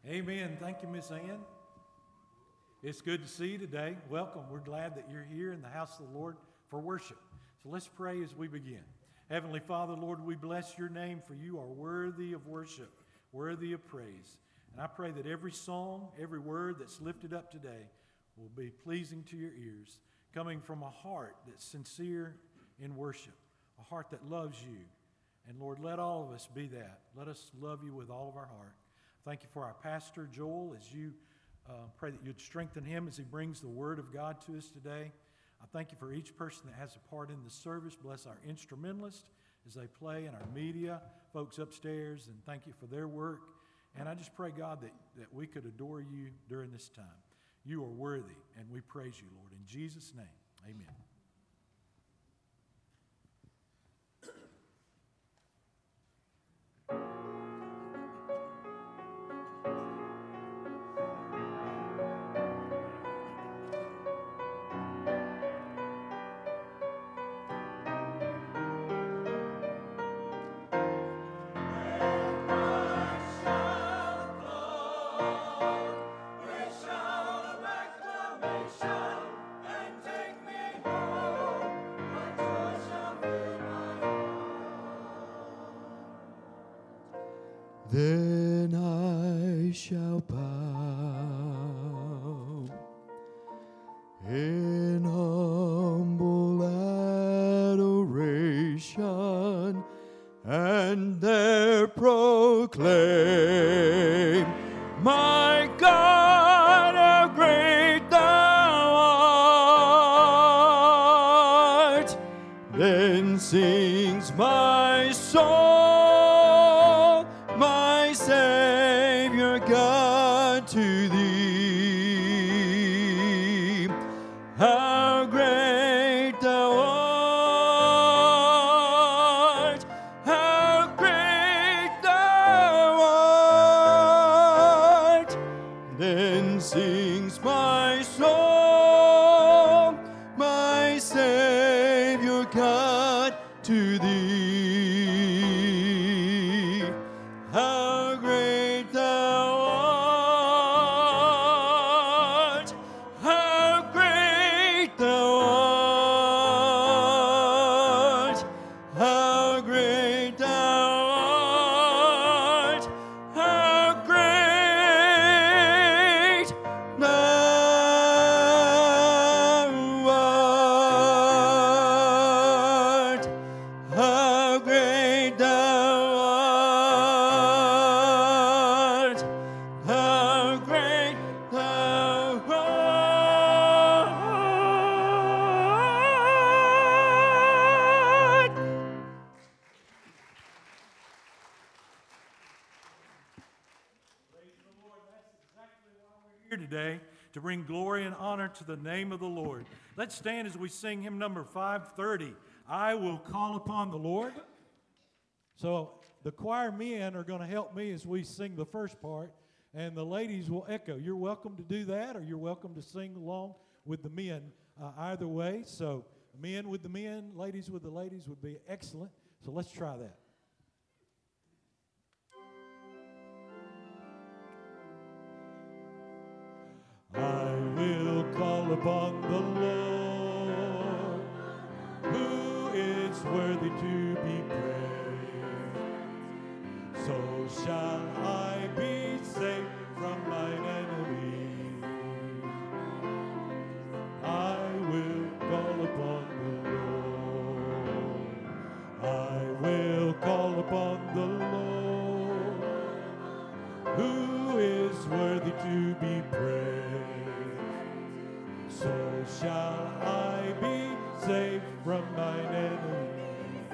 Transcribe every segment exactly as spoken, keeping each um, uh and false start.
Amen. Thank you, Miss Ann. It's good to see you today. Welcome. We're glad that you're here in the house of the Lord for worship. So let's pray as we begin. Heavenly Father, Lord, we bless your name, for you are worthy of worship, worthy of praise. And I pray that every song, every word that's lifted up today will be pleasing to your ears, coming from a heart that's sincere in worship, a heart that loves you. And Lord, let all of us be that. Let us love you with all of our heart. Thank you for our pastor, Joel, as you uh, pray that you'd strengthen him as he brings the word of God to us today. I thank you for each person that has a part in the service. Bless our instrumentalists as they play, and our media, folks upstairs, and thank you for their work. And I just pray, God, that, that we could adore you during this time. You are worthy, and we praise you, Lord. In Jesus' name, amen. Then I shall bow in humble adoration, and there proclaim, my God, how great thou art. Then sings my soul, my Savior God, to thee. How great thou art, how great thou art. Then sings my soul, my Savior God, to thee. How great thou art, how great thou art, how great thou art, how great thou art, how great thou art, how great thou art. Praise the Lord. That's exactly why we're here today, to bring glory and honor to the name of the Lord. Let's stand as we sing hymn number five thirty, I Will Call Upon the Lord. So the choir men are going to help me as we sing the first part, and the ladies will echo. You're welcome to do that, or you're welcome to sing along with the men, uh, either way. So men with the men, ladies with the ladies would be excellent. So let's try that. I will call upon the Lord, who is worthy to be praised. So shall I be saved from mine enemies. I will call upon the Lord. I will call upon the Lord, who is worthy to be praised. So shall I be saved from mine enemies.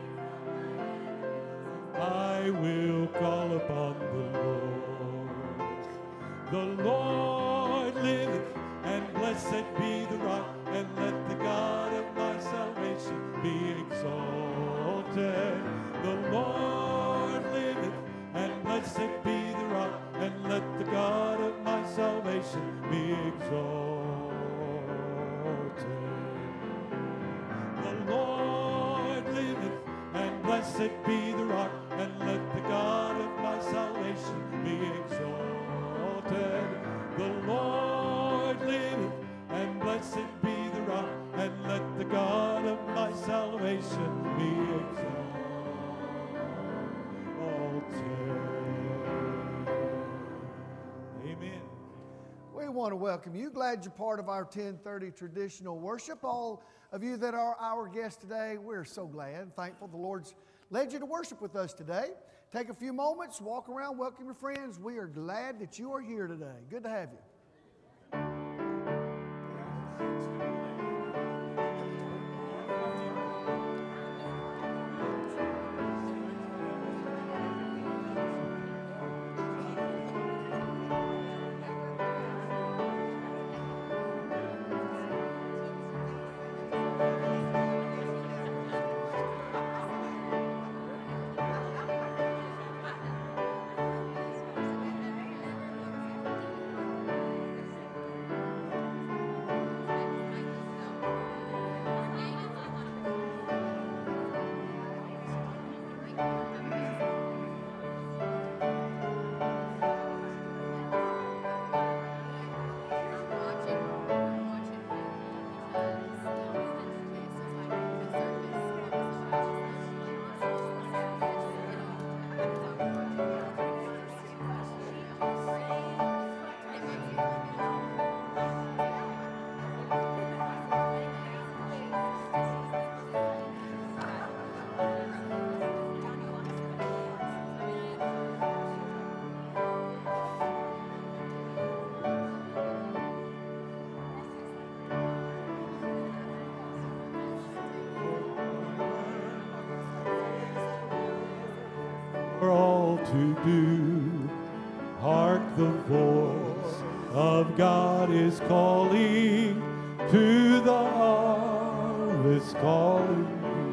I will call upon the Lord. The Lord liveth, and blessed be the rock, and let the God of my salvation be exalted. The Lord liveth, and blessed be the rock, and let the God of my salvation be exalted. The Lord liveth, and blessed be the rock, and let the God of my salvation be exalted. want to welcome you. Glad you're part of our ten thirty traditional worship. All of you that are our guests today, we're so glad and thankful the Lord's led you to worship with us today. Take a few moments, walk around, welcome your friends. We are glad that you are here today. Good to have you. all to do. Hark, the voice of God is calling, to the harvest calling.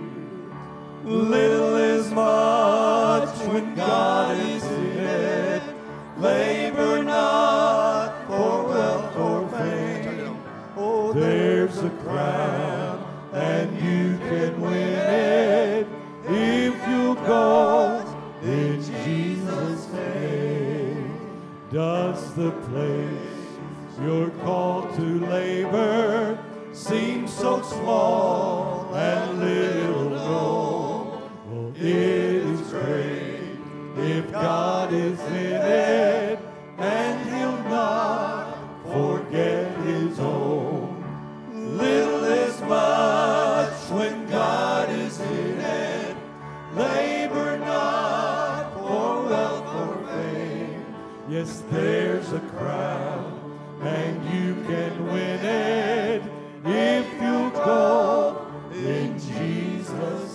Little is much when God is in it. Labor not for wealth or fame. Oh, there's a crown, and you can win it if you go in Jesus' name. Does the place you're called to labor seem so small and little known? Well, it is great if God is in it, and He'll not forget His own. Little is much when God is in it. Labor not for wealth or fame. Yes, there's a crown, and you can win it if you go in Jesus'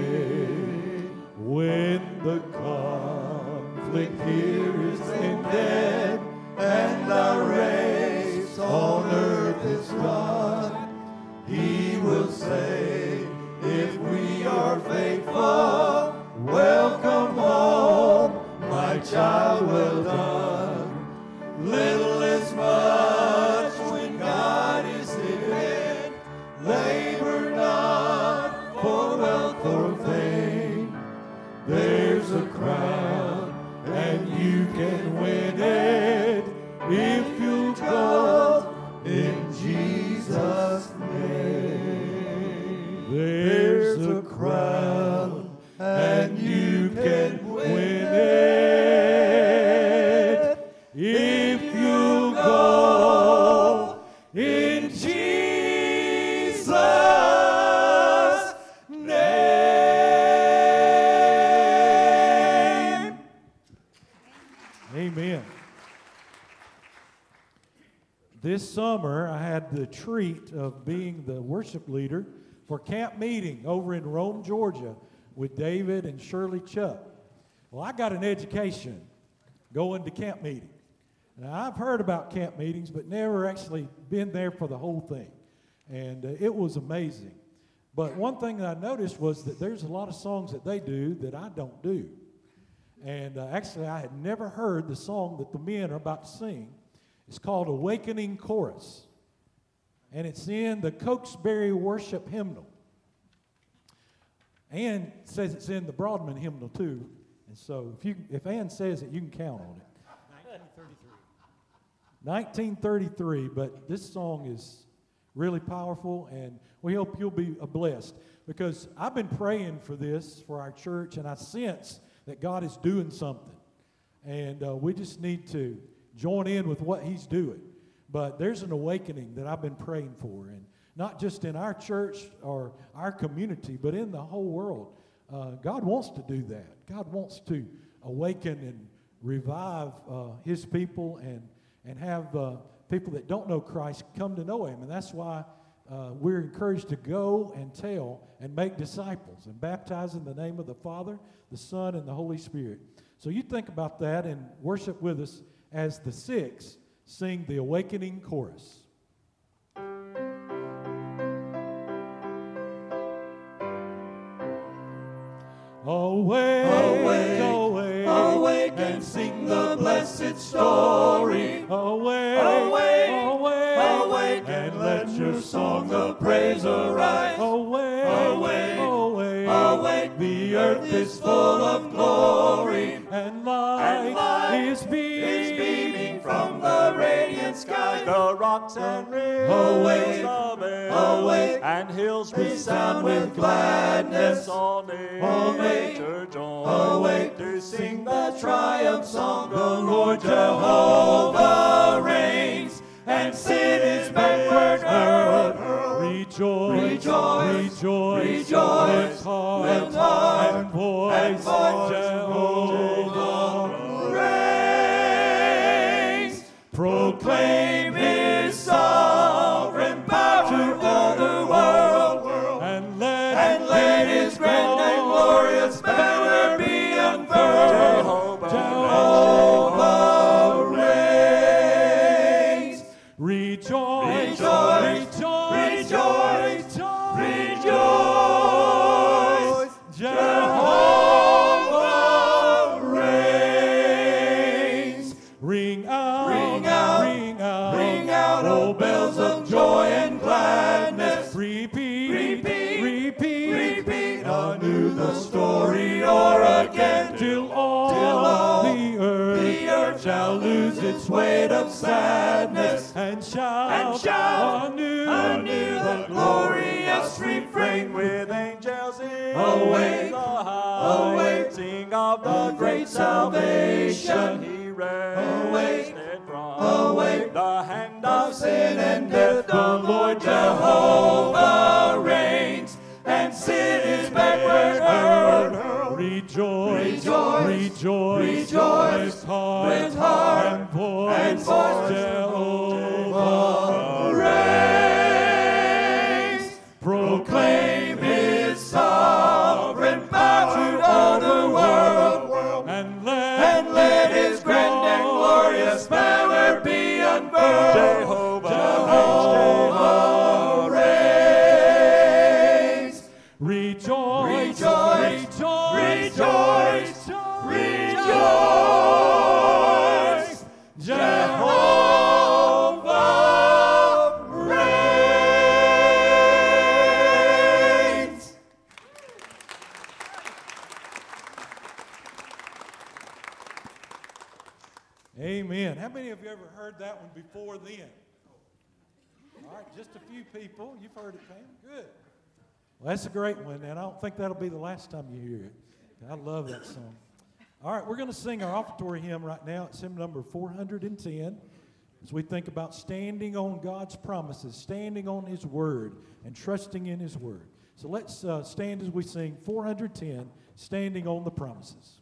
name. When the conflict here is ended, and our race on earth is done, He will say, if we are faithful, welcome home, my child, well done. Little is much when God is in it. Labor not for wealth or fame. There's a crown, and you can win it if you go in Jesus' name. There's a crown, and you can win it if you go in Jesus' name. Amen. This summer, I had the treat of being the worship leader for camp meeting over in Rome, Georgia, with David and Shirley Chuck. Well, I got an education going to camp meeting. Now, I've heard about camp meetings, but never actually been there for the whole thing. And uh, it was amazing. But one thing that I noticed was that there's a lot of songs that they do that I don't do. And uh, actually, I had never heard the song that the men are about to sing. It's called Awakening Chorus. And it's in the Cokesbury Worship Hymnal. Ann says it's in the Broadman Hymnal, too. And so if you if Ann says it, you can count on it. nineteen thirty-three, but this song is really powerful, and we hope you'll be blessed, because I've been praying for this for our church, and I sense that God is doing something, and uh, we just need to join in with what He's doing. but there's an awakening that I've been praying for, and not just in our church or our community, but in the whole world. Uh, God wants to do that. God wants to awaken and revive uh, his people and, and have uh, people that don't know Christ come to know him. And that's why uh, we're encouraged to go and tell and make disciples and baptize in the name of the Father, the Son, and the Holy Spirit. So you think about that and worship with us as the six sing the awakening chorus. Awake, Awake, awake, awake and sing the blessed story. Awake, Awake, awake, awake and let your song of praise arise. Awake, Awake, awake, awake, the earth is full of glory. and light, And light is beaming, is beaming from the radiant sky. The rocks and rivers Awake, obey, awake, and hills resound with gladness. All nature join, awake to sing the triumph song. The Lord Jehovah reigns, and sin is backward hurled. Rejoice, Rejoice, rejoice, rejoice, lift heart, lift heart, and voice, and voice, Jehovah reigns. Proclaim his sovereign power to all the world, and let, and let his grand and glorious banner be unfurled. Jehovah reigns. rejoice, Rejoice, rejoice, rejoice, Jehovah reigns. Ring out, Ring out, ring out, ring out, oh bells of joy and gladness. Repeat, Repeat, repeat, repeat anew the story o'er again, till all, till all the earth, the earth shall lose its weight of sadness, and shout, and shout anew, anew the glorious refrain with angels in Awake, the high, awake, sing of the great salvation. He raised from awake the hand of sin and death. The Lord Jehovah reigns, and sin is backward hurled. Rejoice, Rejoice, rejoice, rejoice, with heart, with heart, and voice, and voice, Jehovah reigns. Proclaim his sovereign power to all the world, and let, and let his grand and glorious banner be unfurled. Jehovah, Jehovah reigns. rejoice, Rejoice, rejoice, rejoice, Jehovah reigns. Amen. How many of you ever heard that one before then? All right, just a few people. You've heard it, Pam? Good. Well, that's a great one, and I don't think that'll be the last time you hear it. I love that song. All right, we're going to sing our offertory hymn right now. It's hymn number four hundred ten. As we think about standing on God's promises, standing on His Word, and trusting in His Word. So let's uh, stand as we sing four hundred ten, Standing on the Promises.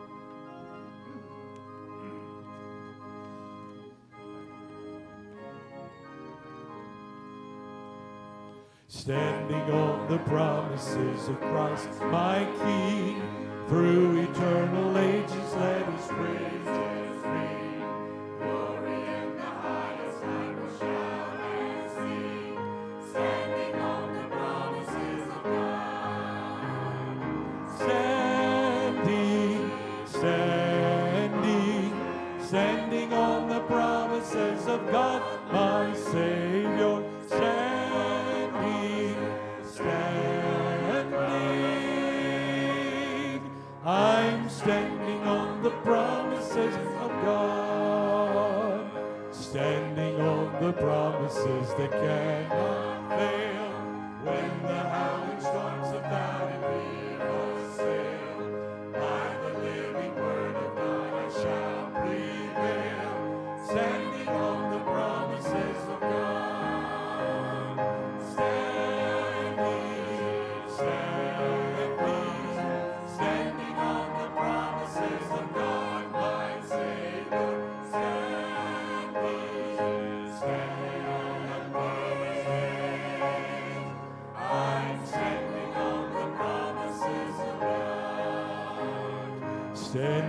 Standing on the promises of Christ, my King, through eternal ages let His praises ring. Glory in the highest I will shout and sing, standing on the promises of God. Standing, standing, standing on the promises of God, my Savior. Standing, standing, I'm standing on the promises of God. Standing on the promises that cannot fail. When the howling storms of valley will sail, by the living word of God I shall prevail. Standing on the promises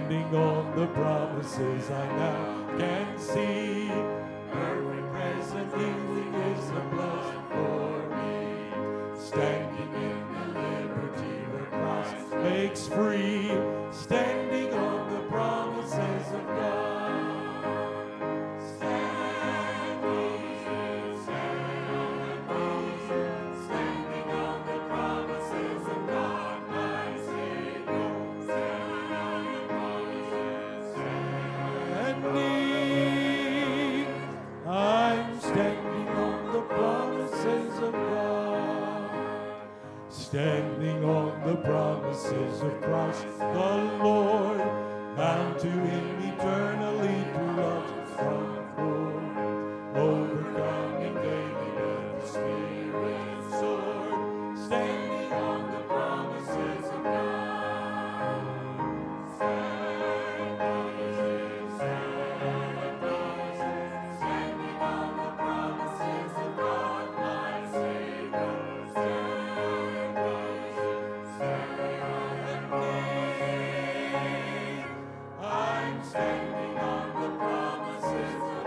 Standing on the promises I now can see. Perfect present healing is the blood for me. Standing in the liberty the cross makes free. Standing on the promises of God. Standing on the promises of Christ the Lord, bound to Him eternally through love's concord, overcoming daily with the Spirit's sword. Standing on the promises of God. Stand promises, stand promises, standing on the promises of God, my Savior. Stand. I'm standing on the promises of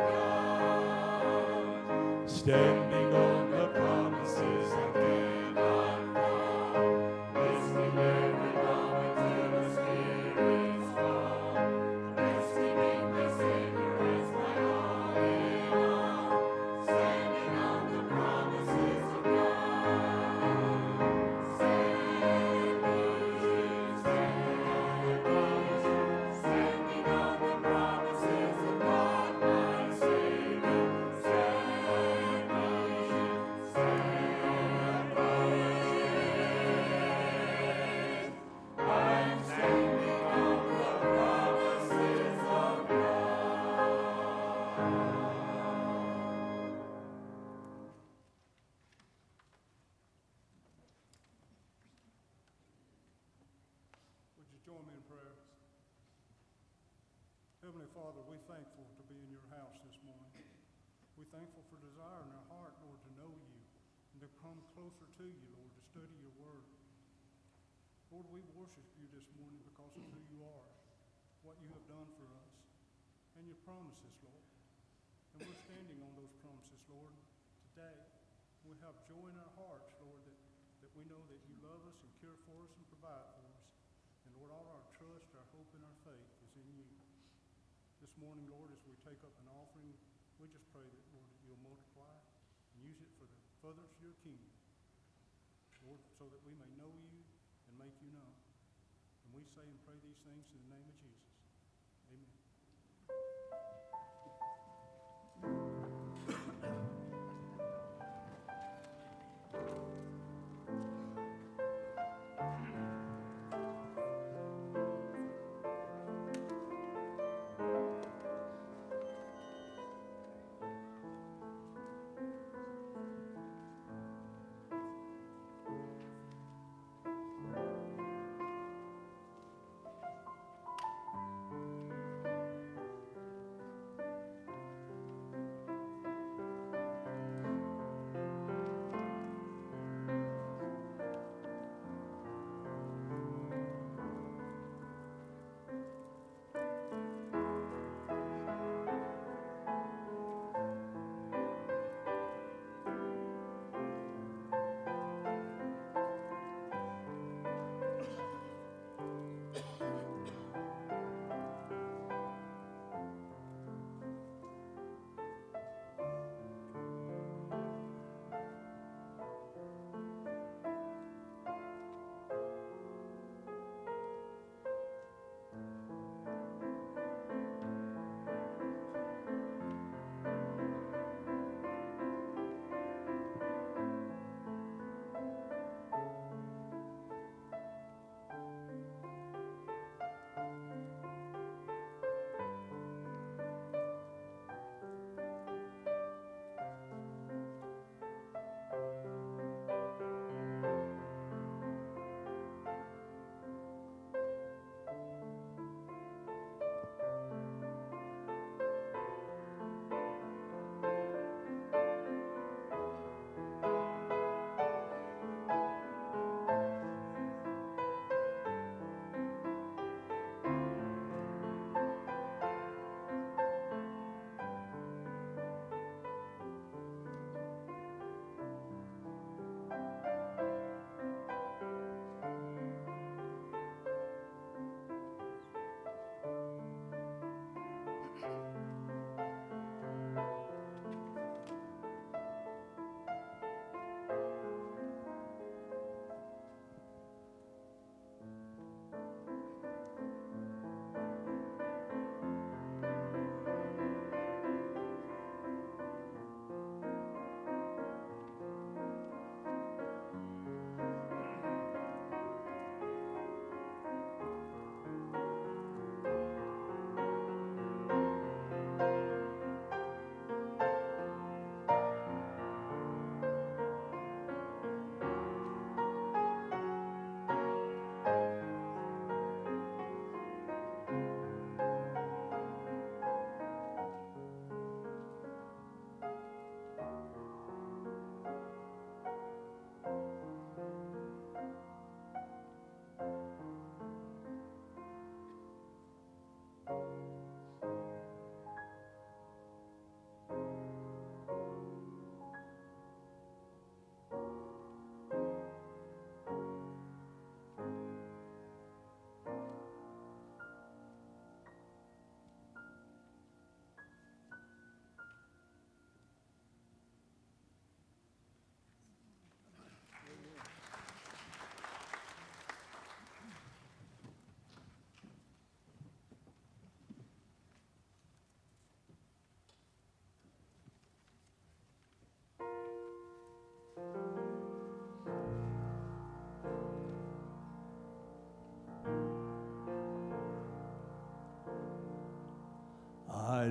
God. Standing on the promises I cannot fall. Listening every moment to the Spirit's call. Resting in my Savior as my all in all. Standing on the promises of God. Stand, Moses, stand on the promises. Standing on the promises of God, my Savior. Stand, Moses, stand, Moses. I'm standing on the promises of God. Would you join me in prayer? Heavenly Father, we're thankful to be in your house this morning. We're thankful for desire in our heart, Lord, to know you and to come closer to you, Lord, to study your word. Lord, we worship you this morning because of who you are, what you have done for us, and your promises, Lord. And we're standing on those promises, Lord, today. We have joy in our hearts, Lord, that, that we know that you love us and care for us and provide for us. And Lord, all our trust, our hope, and our faith is in you. This morning, Lord, as we take up an offering, we just pray that, Lord, that you'll multiply and use it for the furtherance of your kingdom. Lord, so that we may know you and make you known. And we say and pray these things in the name of Jesus. Amen.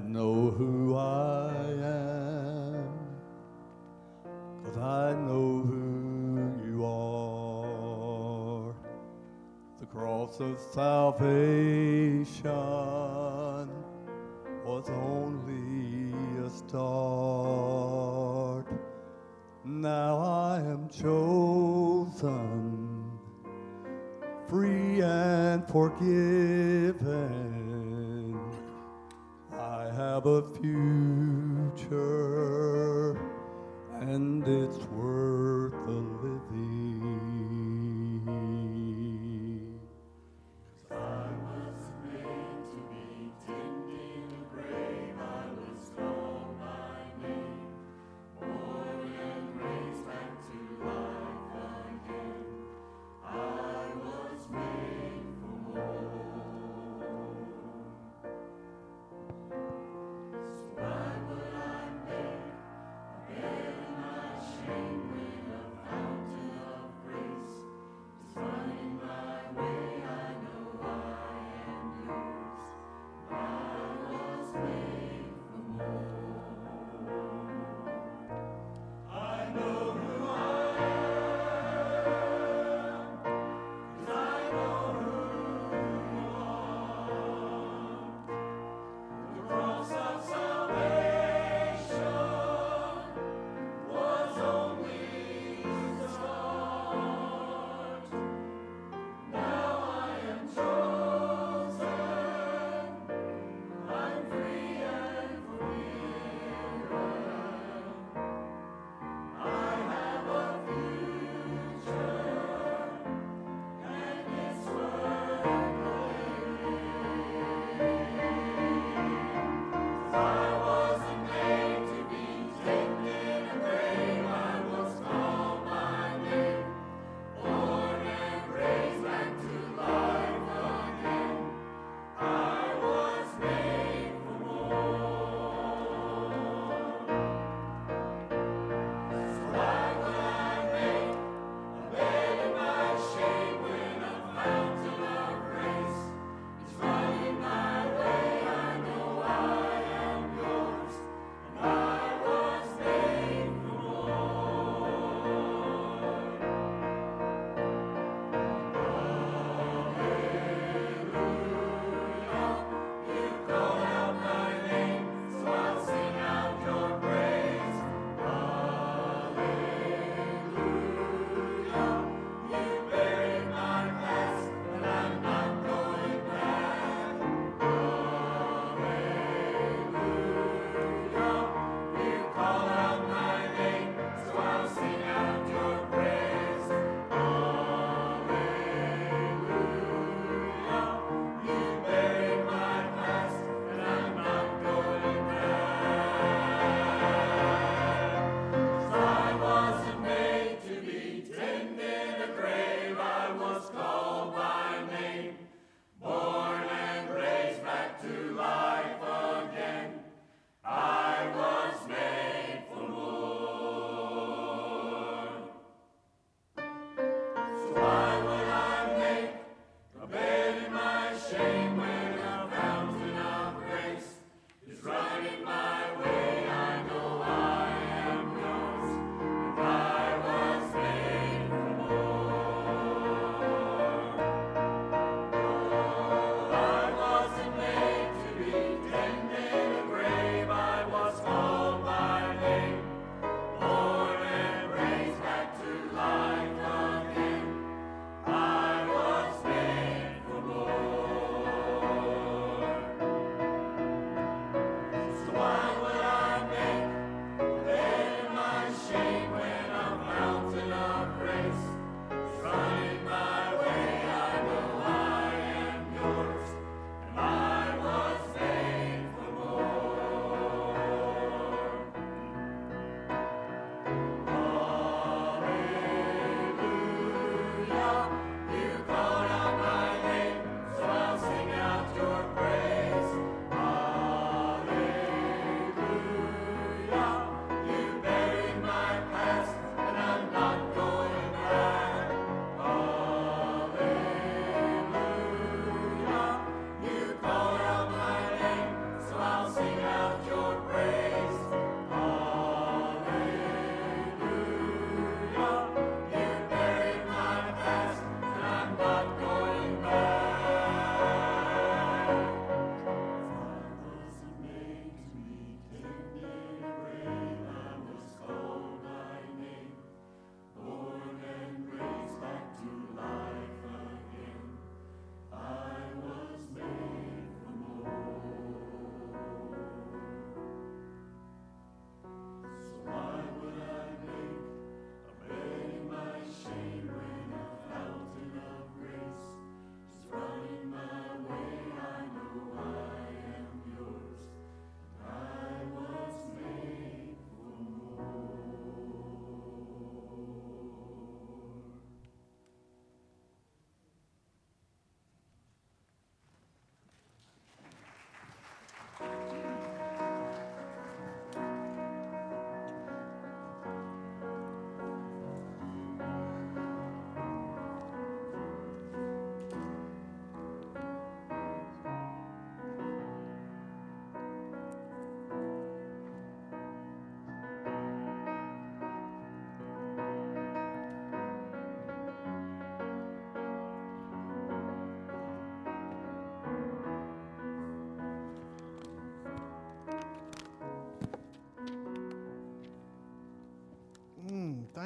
know who I am, 'cause I know who you are. The cross of salvation was only a start. Now I am chosen, free and forgiven. I have a future, and it's worth the living. Shame when a fountain of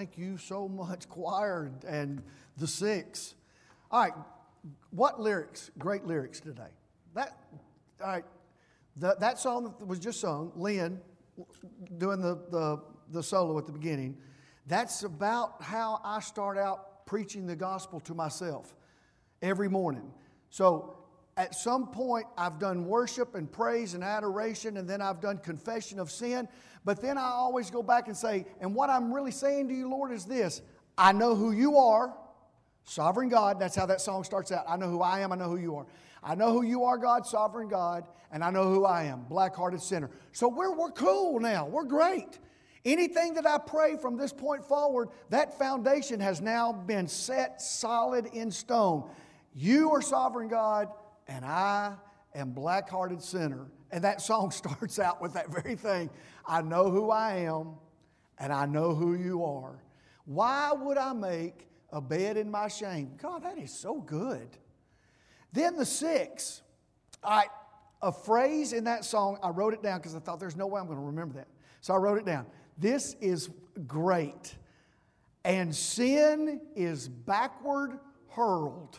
Thank you so much, choir and the six. All right, what lyrics? Great lyrics today. That, all right, the, that song that was just sung, Lynn, doing the, the, the solo at the beginning, that's about how I start out preaching the gospel to myself every morning. So at some point, I've done worship and praise and adoration, and then I've done confession of sin. But then I always go back and say, and what I'm really saying to you, Lord, is this. I know who you are, sovereign God. That's how that song starts out. I know who I am, I know who you are. I know who you are, God, sovereign God, and I know who I am, black-hearted sinner. So we're, we're cool now. We're great. Anything that I pray from this point forward, that foundation has now been set solid in stone. You are sovereign God, and I am black-hearted sinner. And that song starts out with that very thing. I know who I am, and I know who you are. Why would I make a bed in my shame? God, that is so good. Then the six. All right, a phrase in that song, I wrote it down because I thought there's no way I'm going to remember that. So I wrote it down. This is great. And sin is backward hurled.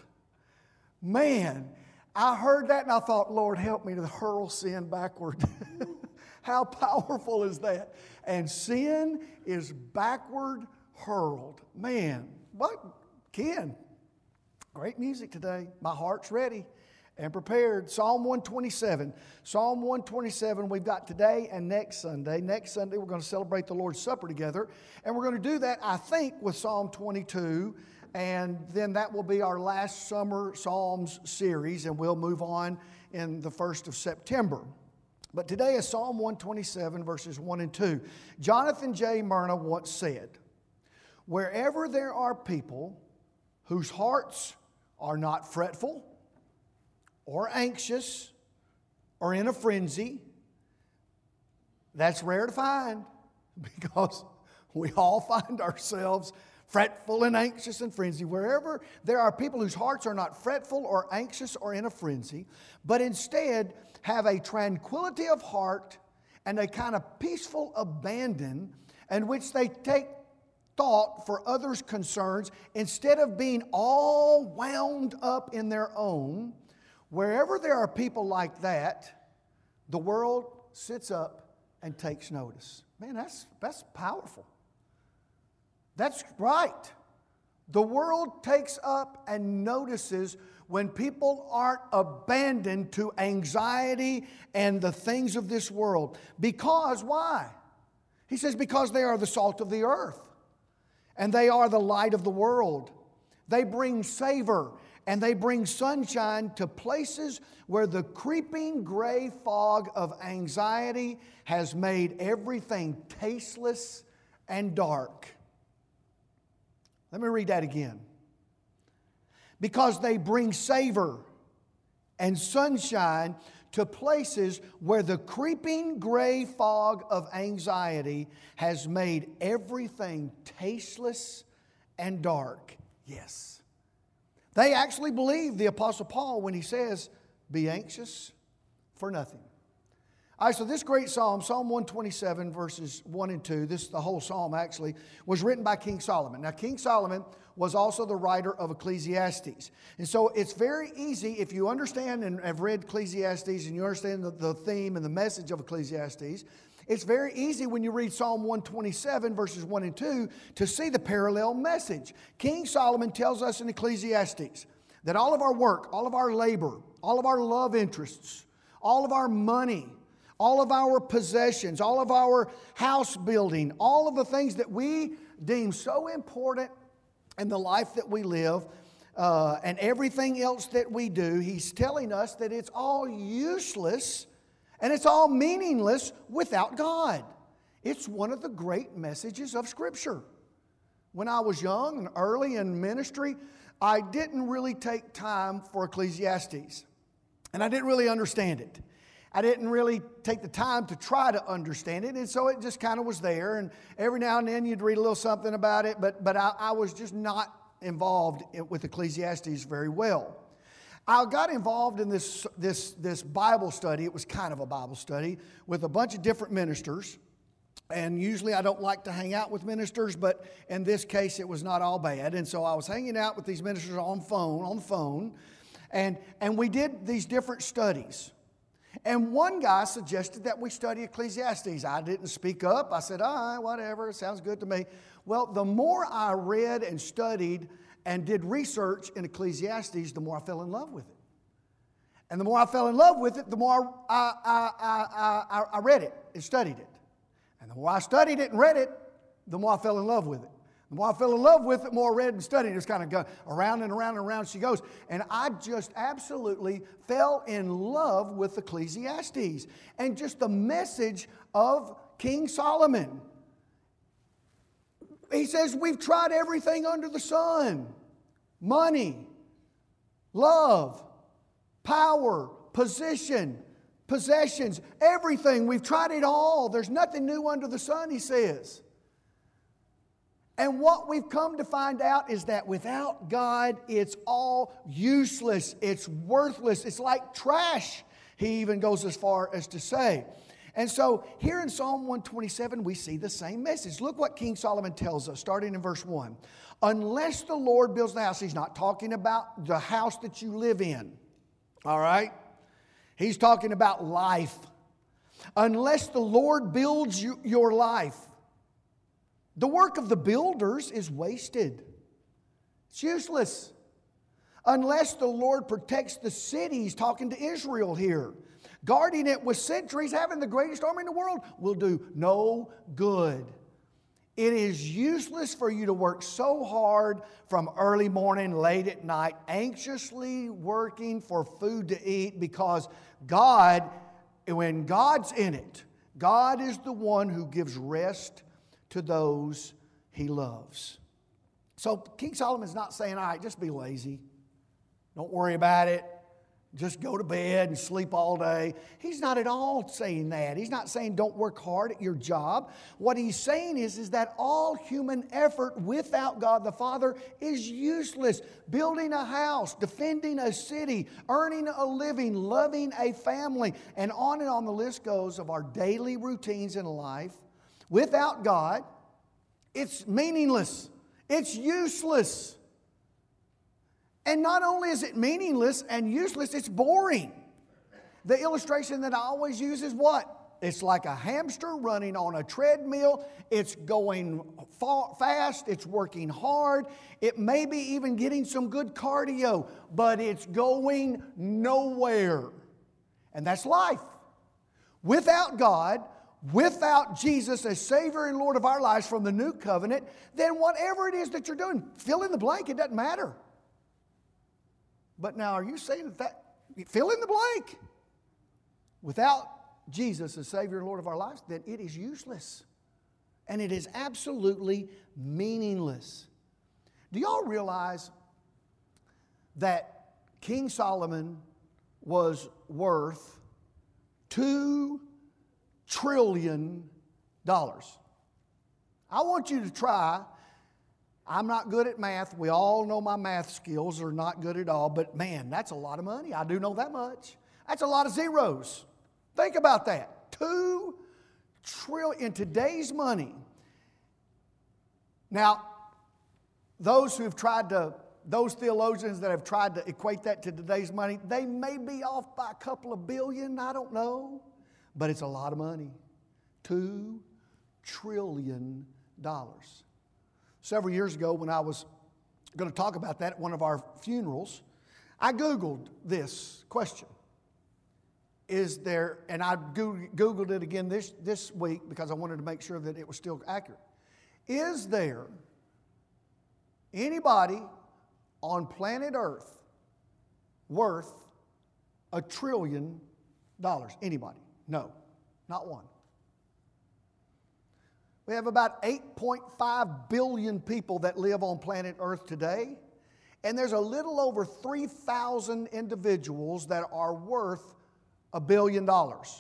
Man, I heard that and I thought, Lord, help me to hurl sin backward. How powerful is that? And sin is backward hurled. Man, what? Ken, great music today. My heart's ready and prepared. Psalm one twenty-seven. Psalm one twenty-seven we've got today and next Sunday. Next Sunday we're going to celebrate the Lord's Supper together. And we're going to do that, I think, with Psalm twenty-two. And then that will be our last summer Psalms series, and we'll move on in the first of September. But today is Psalm one twenty-seven, verses one and two. Jonathan J. Myrna once said, wherever there are people whose hearts are not fretful or anxious or in a frenzy, that's rare to find because we all find ourselves fretful and anxious and frenzy. Wherever there are people whose hearts are not fretful or anxious or in a frenzy, but instead have a tranquility of heart and a kind of peaceful abandon in which they take thought for others' concerns instead of being all wound up in their own. Wherever there are people like that, the world sits up and takes notice. Man, that's, that's powerful. That's right. The world takes up and notices when people aren't abandoned to anxiety and the things of this world. Because, why? He says, because they are the salt of the earth. And they are the light of the world. They bring savor and they bring sunshine to places where the creeping gray fog of anxiety has made everything tasteless and dark. Let me read that again. Because they bring savor and sunshine to places where the creeping gray fog of anxiety has made everything tasteless and dark. Yes. They actually believe the Apostle Paul when he says, be anxious for nothing. All right, so this great psalm, Psalm one twenty-seven, verses one and two, this the whole psalm actually, was written by King Solomon. Now, King Solomon was also the writer of Ecclesiastes. And so it's very easy, if you understand and have read Ecclesiastes and you understand the, the theme and the message of Ecclesiastes, it's very easy when you read Psalm one twenty-seven, verses one and two, to see the parallel message. King Solomon tells us in Ecclesiastes that all of our work, all of our labor, all of our love interests, all of our money, all of our possessions, all of our house building, all of the things that we deem so important in the life that we live, uh, and everything else that we do, he's telling us that it's all useless and it's all meaningless without God. It's one of the great messages of Scripture. When I was young and early in ministry, I didn't really take time for Ecclesiastes, and I didn't really understand it. I didn't really take the time to try to understand it, and so it just kind of was there, and every now and then you'd read a little something about it, but, but I, I was just not involved with Ecclesiastes very well. I got involved in this, this, this Bible study. It was kind of a Bible study with a bunch of different ministers And usually I don't like to hang out with ministers, but in this case it was not all bad. And so I was hanging out with these ministers on phone, on the phone, and, and we did these different studies. And one guy suggested that we study Ecclesiastes. I didn't speak up. I said, all right, whatever, sounds good to me. Well, the more I read and studied and did research in Ecclesiastes, the more I fell in love with it. And the more I fell in love with it, the more I, I, I, I, I read it and studied it. And the more I studied it and read it, the more I fell in love with it. The more I fell in love with it, the more I read and studied. Just kind of go around and around and around she goes. And I just absolutely fell in love with Ecclesiastes. And just the message of King Solomon. He says, we've tried everything under the sun. Money, love, power, position, possessions, everything. We've tried it all. There's nothing new under the sun, he says. And what we've come to find out is that without God, it's all useless. It's worthless. It's like trash, he even goes as far as to say. And so here in Psalm one twenty-seven, we see the same message. Look what King Solomon tells us, starting in verse one. Unless the Lord builds the house, he's not talking about the house that you live in. All right? He's talking about life. Unless the Lord builds you, your life, the work of the builders is wasted. It's useless. Unless the Lord protects the city, he's talking to Israel here. Guarding it with sentries, having the greatest army in the world, will do no good. It is useless for you to work so hard from early morning, late at night, anxiously working for food to eat, because God, when God's in it, God is the one who gives rest to those he loves. So King Solomon's not saying, all right, just be lazy. Don't worry about it. Just go to bed and sleep all day. He's not at all saying that. He's not saying don't work hard at your job. What he's saying is, is that all human effort without God the Father is useless. Building a house, defending a city, earning a living, loving a family, and on and on the list goes of our daily routines in life. Without God, it's meaningless. It's useless. And not only is it meaningless and useless, it's boring. The illustration that I always use is what? It's like a hamster running on a treadmill. It's going fast. It's working hard. It may be even getting some good cardio, but it's going nowhere. And that's life. Without God, without Jesus as Savior and Lord of our lives from the new covenant, then whatever it is that you're doing, fill in the blank, it doesn't matter. But now, are you saying that, that fill in the blank? Without Jesus as Savior and Lord of our lives, then it is useless. And it is absolutely meaningless. Do y'all realize that King Solomon was worth two trillion dollars? I want you to try. I'm not good at math. We all know my math skills are not good at all. But man, that's a lot of money. I do know that much. That's a lot of zeros. Think about that. Two trillion in today's money. Now, those who have tried to, those theologians that have tried to equate that to today's money, they may be off by a couple of billion. I don't know. But it's a lot of money. Two trillion dollars. Several years ago, when I was going to talk about that at one of our funerals, I Googled this question. Is there, and I Googled it again this, this week because I wanted to make sure that it was still accurate. Is there anybody on planet Earth worth a trillion dollars? Anybody? No, not one. We have about eight point five billion people that live on planet Earth today, and there's a little over three thousand individuals that are worth a billion dollars.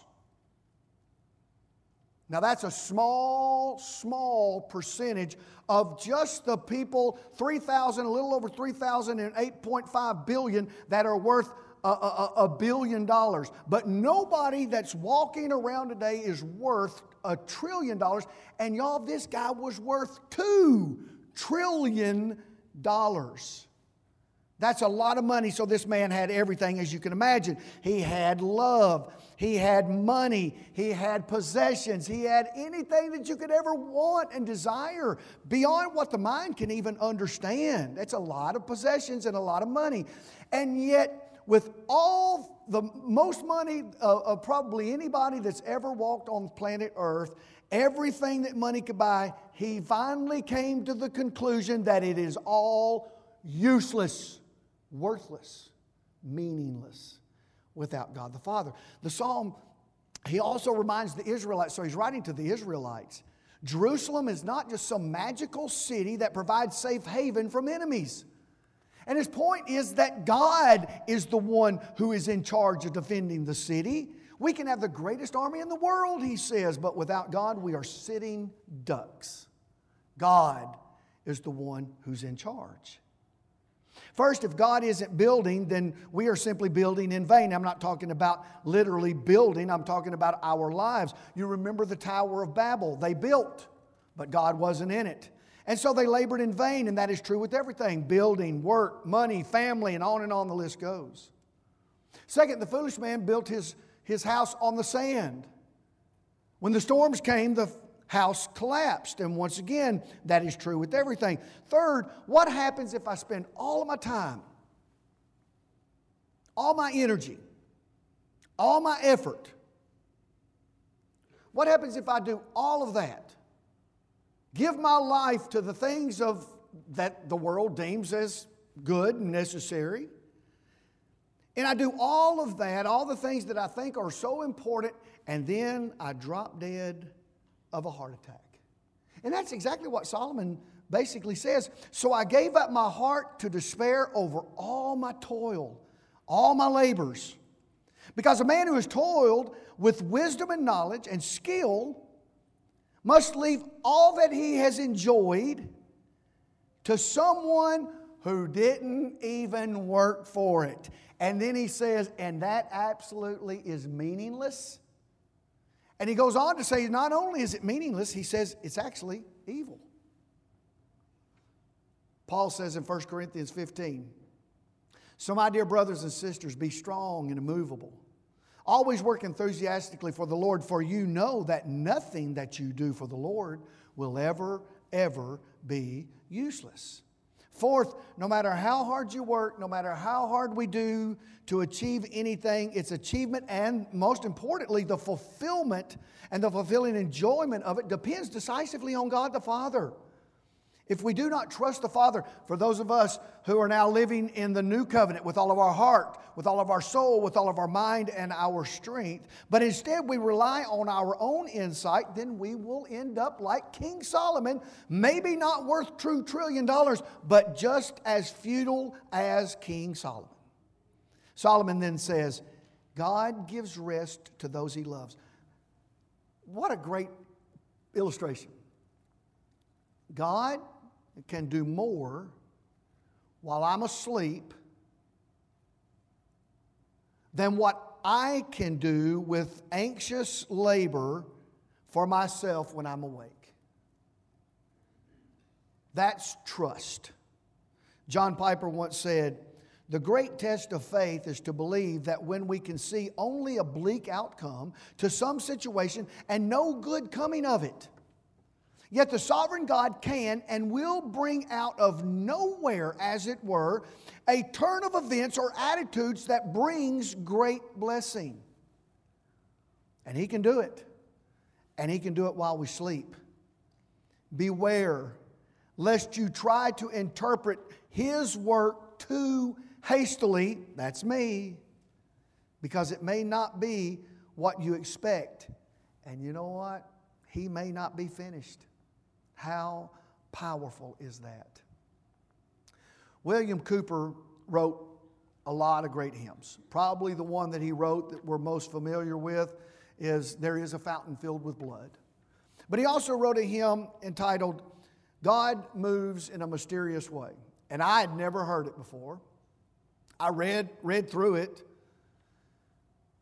Now that's a small, small percentage of just the people, three thousand, a little over three thousand and eight point five billion that are worth a, a, a billion dollars. But nobody that's walking around today is worth a trillion dollars. And y'all, this guy was worth two trillion dollars. That's a lot of money. So this man had everything, as you can imagine. He had love. He had money. He had possessions. He had anything that you could ever want and desire beyond what the mind can even understand. That's a lot of possessions and a lot of money. And yet, with all the most money of, of probably anybody that's ever walked on planet Earth, everything that money could buy, he finally came to the conclusion that it is all useless, worthless, meaningless without God the Father. The psalm, he also reminds the Israelites, so he's writing to the Israelites, Jerusalem is not just some magical city that provides safe haven from enemies. And his point is that God is the one who is in charge of defending the city. We can have the greatest army in the world, he says, but without God, we are sitting ducks. God is the one who's in charge. First, if God isn't building, then we are simply building in vain. I'm not talking about literally building. I'm talking about our lives. You remember the Tower of Babel. They built, but God wasn't in it. And so they labored in vain, and that is true with everything. Building, work, money, family, and on and on the list goes. Second, the foolish man built his, his house on the sand. When the storms came, the house collapsed. And once again, that is true with everything. Third, what happens if I spend all of my time, all my energy, all my effort? What happens if I do all of that? Give my life to the things of that the world deems as good and necessary. And I do all of that, all the things that I think are so important, and then I drop dead of a heart attack. And that's exactly what Solomon basically says. So I gave up my heart to despair over all my toil, all my labors. Because a man who has toiled with wisdom and knowledge and skill must leave all that he has enjoyed to someone who didn't even work for it. And then he says, and that absolutely is meaningless. And he goes on to say, not only is it meaningless, he says it's actually evil. Paul says in First Corinthians fifteen, so my dear brothers and sisters, be strong and immovable. Always work enthusiastically for the Lord, for you know that nothing that you do for the Lord will ever, ever be useless. Fourth, no matter how hard you work, no matter how hard we do to achieve anything, its achievement and, most importantly, the fulfillment and the fulfilling enjoyment of it depends decisively on God the Father. If we do not trust the Father, for those of us who are now living in the new covenant with all of our heart, with all of our soul, with all of our mind and our strength, but instead we rely on our own insight, then we will end up like King Solomon, maybe not worth two trillion dollars, but just as futile as King Solomon. Solomon then says, God gives rest to those he loves. What a great illustration. God can do more while I'm asleep than what I can do with anxious labor for myself when I'm awake. That's trust. John Piper once said, the great test of faith is to believe that when we can see only a bleak outcome to some situation and no good coming of it, yet the sovereign God can and will bring out of nowhere, as it were, a turn of events or attitudes that brings great blessing. And He can do it. And He can do it while we sleep. Beware lest you try to interpret His work too hastily, that's me, because it may not be what you expect. And you know what? He may not be finished. How powerful is that? William Cooper wrote a lot of great hymns. Probably the one that he wrote that we're most familiar with is There Is a Fountain Filled with Blood. But he also wrote a hymn entitled God Moves in a Mysterious Way. And I had never heard it before. I read, read through it.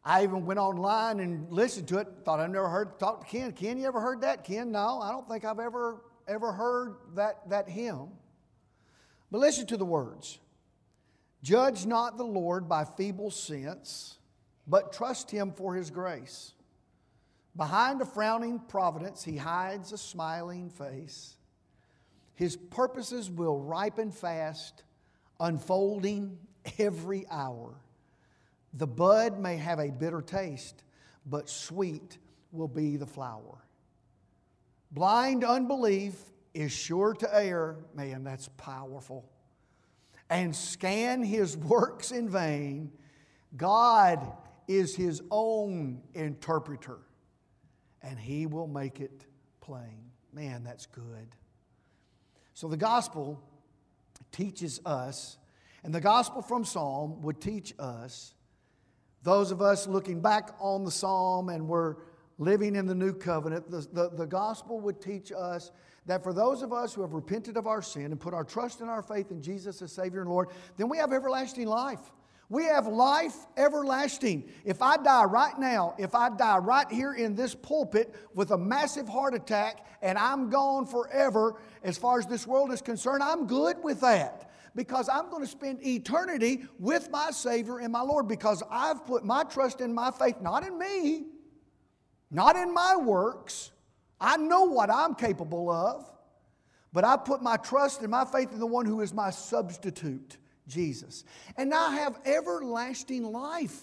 I even went online and listened to it. Thought I'd never heard, talked to Ken. Ken, you ever heard that? Ken, no, I don't think I've ever, ever heard that, that hymn. But listen to the words. Judge not the Lord by feeble sense, but trust Him for His grace. Behind a frowning providence, He hides a smiling face. His purposes will ripen fast, unfolding every hour. The bud may have a bitter taste, but sweet will be the flower. Blind unbelief is sure to err. Man, that's powerful. And scan His works in vain. God is His own interpreter, and He will make it plain. Man, that's good. So the gospel teaches us, and the gospel from Psalm would teach us, those of us looking back on the Psalm and we're living in the new covenant, the, the, the gospel would teach us that for those of us who have repented of our sin and put our trust and our faith in Jesus as Savior and Lord, then we have everlasting life. We have life everlasting. If I die right now, if I die right here in this pulpit with a massive heart attack and I'm gone forever, as far as this world is concerned, I'm good with that. Because I'm going to spend eternity with my Savior and my Lord, because I've put my trust and my faith not in me, not in my works. I know what I'm capable of, but I put my trust and my faith in the one who is my substitute, Jesus. And now I have everlasting life.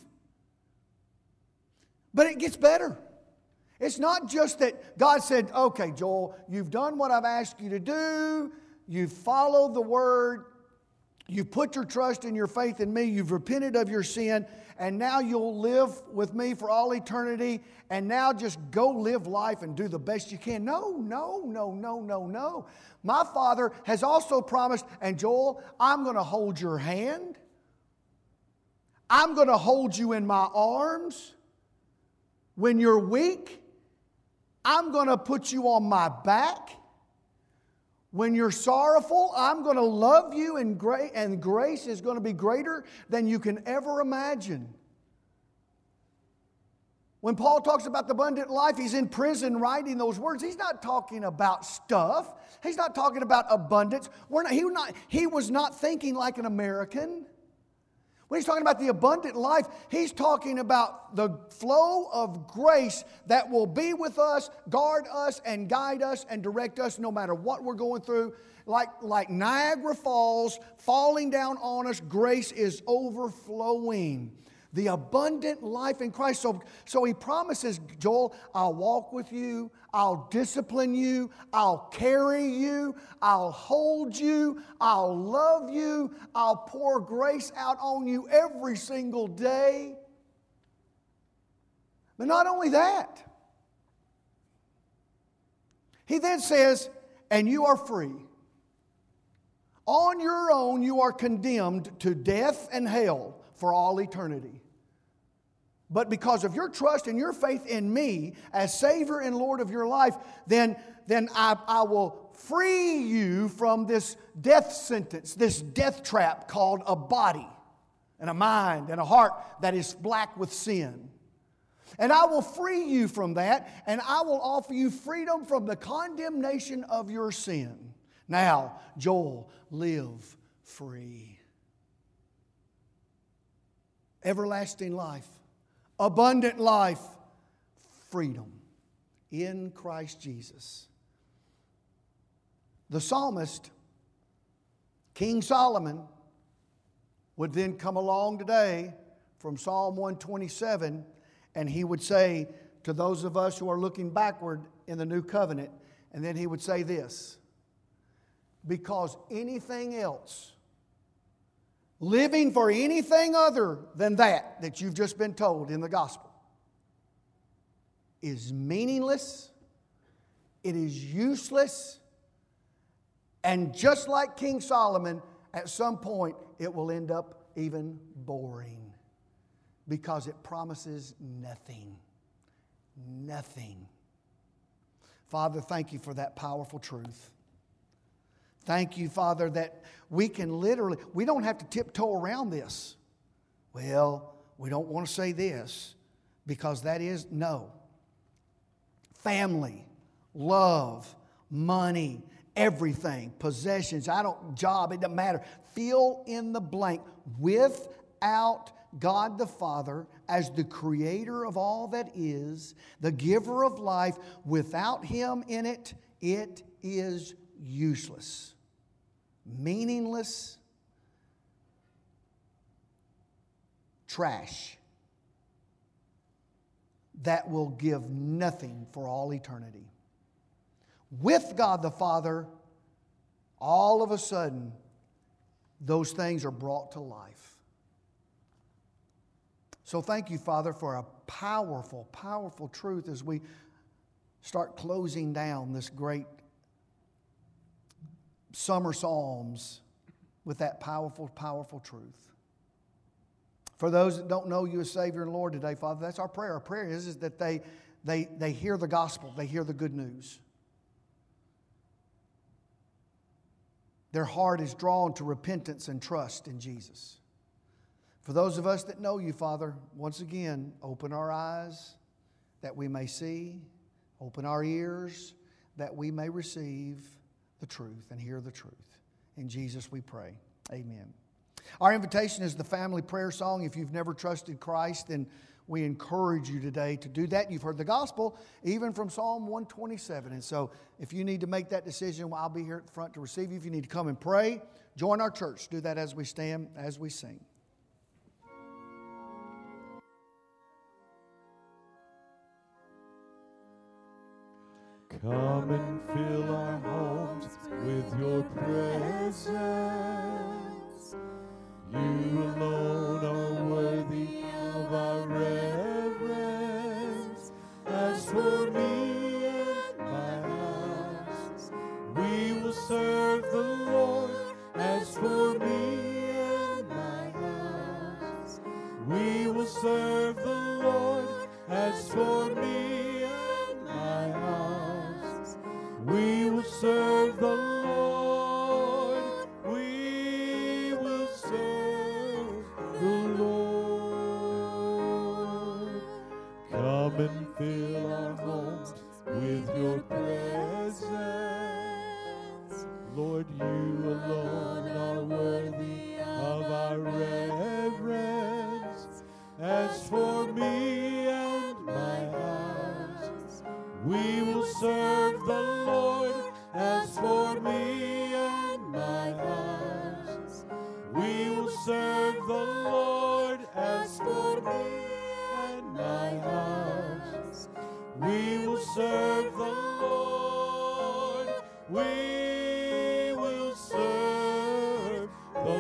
But it gets better. It's not just that God said, okay, Joel, you've done what I've asked you to do. You've followed the Word. You've put your trust and your faith in me. You've repented of your sin. And now you'll live with me for all eternity. And now just go live life and do the best you can. No, no, no, no, no, no. My Father has also promised, and Joel, I'm going to hold your hand. I'm going to hold you in my arms. When you're weak, I'm going to put you on my back. When you're sorrowful, I'm going to love you, and, gra- and grace is going to be greater than you can ever imagine. When Paul talks about the abundant life, he's in prison writing those words. He's not talking about stuff. He's not talking about abundance. We're not, he, not, he was not thinking like an American. When he's talking about the abundant life, he's talking about the flow of grace that will be with us, guard us, and guide us, and direct us no matter what we're going through. Like, like Niagara Falls falling down on us, grace is overflowing. The abundant life in Christ. So, so he promises, Joel, I'll walk with you, I'll discipline you, I'll carry you, I'll hold you, I'll love you, I'll pour grace out on you every single day. But not only that, he then says, and you are free. On your own, you are condemned to death and hell for all eternity. But because of your trust and your faith in me as Savior and Lord of your life, then, then I, I will free you from this death sentence, this death trap called a body and a mind and a heart that is black with sin. And I will free you from that, and I will offer you freedom from the condemnation of your sin. Now, Joel, live free. Everlasting life, abundant life, freedom in Christ Jesus. The psalmist, King Solomon, would then come along today from Psalm one twenty-seven, and he would say to those of us who are looking backward in the new covenant, and then he would say this: because anything else, living for anything other than that that you've just been told in the gospel, is meaningless, it is useless, and just like King Solomon, at some point it will end up even boring because it promises nothing. Nothing. Father, thank you for that powerful truth. Thank you, Father, that we can literally, we don't have to tiptoe around this. Well, we don't want to say this. Because that is no. Family, love, money, everything, possessions, I don't, job, it doesn't matter. Fill in the blank. Without God the Father as the creator of all that is, the giver of life, without Him in it, it is useless, meaningless, trash that will give nothing for all eternity. With God the Father, all of a sudden, those things are brought to life. So thank you, Father, for a powerful, powerful truth as we start closing down this great summer psalms with that powerful, powerful truth. For those that don't know you as Savior and Lord today, Father, that's our prayer. Our prayer is, is that they, they, they hear the gospel, they hear the good news. Their heart is drawn to repentance and trust in Jesus. For those of us that know you, Father, once again, open our eyes that we may see, open our ears that we may receive the truth and hear the truth. In Jesus we pray. Amen. Our invitation is the family prayer song. If you've never trusted Christ, then we encourage you today to do that. You've heard the gospel, even from Psalm one twenty-seven. And so if you need to make that decision, well, I'll be here at the front to receive you. If you need to come and pray, join our church. Do that as we stand, as we sing. Come and fill our homes with your presence. You alone are worthy of our reverence. As for me and my house, we will serve the Lord. As for me and my house, we will serve the Lord. As for me and my house, we will serve the Lord. We will serve the Lord. Come and fill our homes with your presence. Lord, you alone are worthy of our reverence. As for me and my house, we will serve the Lord. As for me and my house, we will serve the Lord. As for me and my house, we will serve the Lord. We will serve the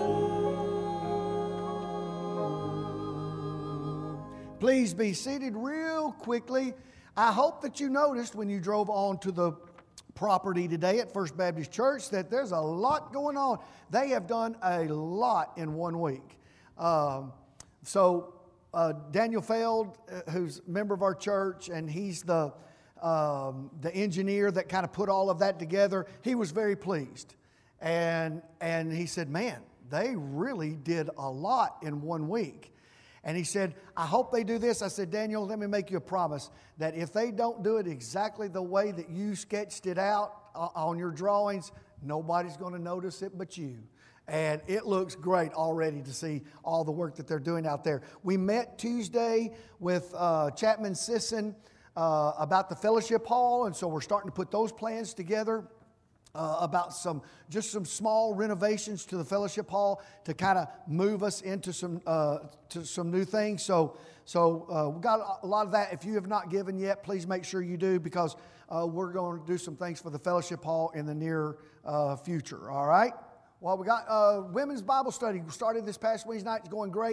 Lord. Please be seated real quickly. I hope that you noticed when you drove on to the property today at First Baptist Church that there's a lot going on. They have done a lot in one week. Um, so uh, Daniel Feld, uh, who's a member of our church, and he's the um, the engineer that kind of put all of that together, he was very pleased. And, and he said, man, they really did a lot in one week. And he said, I hope they do this. I said, Daniel, let me make you a promise that if they don't do it exactly the way that you sketched it out on your drawings, nobody's going to notice it but you. And it looks great already to see all the work that they're doing out there. We met Tuesday with uh, Chapman Sisson uh, about the fellowship hall, and so we're starting to put those plans together. Uh, about some, just some small renovations to the fellowship hall to kind of move us into some, uh, to some new things. So, so uh, we've got a lot of that. If you have not given yet, please make sure you do, because uh, we're going to do some things for the fellowship hall in the near uh, future. All right. Well, we got uh, women's Bible study. We started this past Wednesday night. It's going great.